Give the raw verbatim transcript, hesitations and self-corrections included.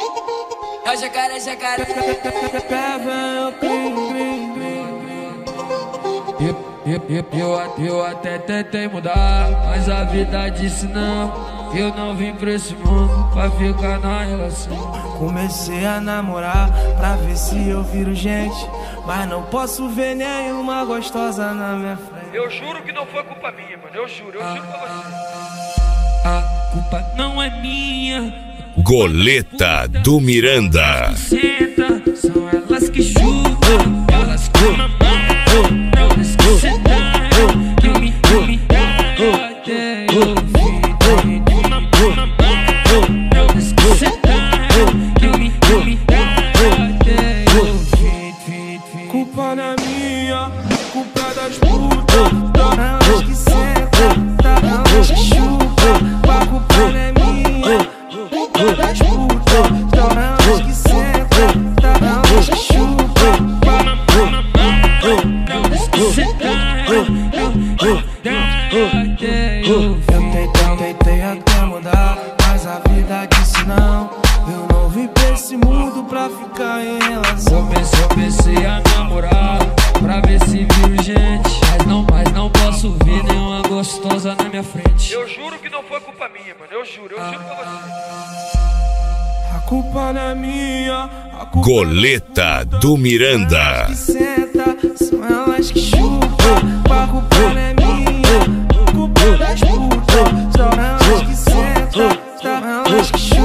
É o jacaré, jacaré. Eu, eu, eu, eu até tentei mudar, mas a vida disse não. Eu não vim pra esse mundo pra ficar na relação. Comecei a namorar pra ver se eu viro gente, mas não posso ver nenhuma gostosa na minha frente. Eu juro que não foi culpa minha, mano. Eu juro, eu juro pra você. A culpa não é minha. Goleta do Miranda. Senta, são elas que julgam, elas que mamam, elas que sentam, que me, que me dão até eu vi. Elas que sentam, que me, que me dão até eu vi. Culpa não é minha, culpa é das putas. Elas que sentam, elas que chupam. A culpa não é minha, culpa é das putas. Elas que sentam, elas que chupam. Elas que sentam, até eu vi. Eu tentei, tentei até mudar, mas a vida disse não. Eu não vim pra esse mundo pra ficar em relação. Comecei, comecei a namorar pra ver se viro gente, mas não, mas não posso ver nenhuma gostosa na minha frente. Eu juro que não foi culpa minha, mano. Eu juro, eu juro pra você. A culpa não é minha, a culpa Goleta do Miranda. Elas que senta, são elas que chupam. A culpa não é minha, a culpa é das putas. São elas que sentam, são elas que chupam.